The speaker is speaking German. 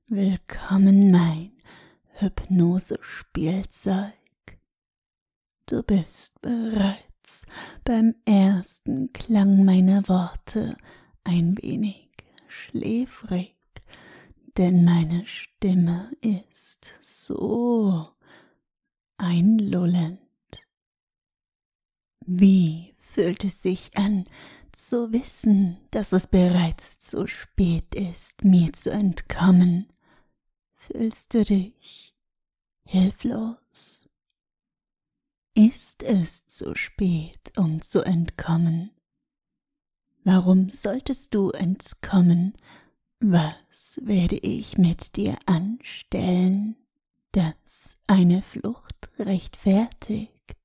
Willkommen, mein Hypnose-Spielzeug. Du bist bereits beim ersten Klang meiner Worte ein wenig schläfrig, denn meine Stimme ist so einlullend. Wie fühlt es sich an, zu wissen, dass es bereits zu spät ist, mir zu entkommen? Fühlst du dich hilflos? Ist es zu spät, um zu entkommen? Warum solltest du entkommen? Was werde ich mit dir anstellen, das eine Flucht rechtfertigt?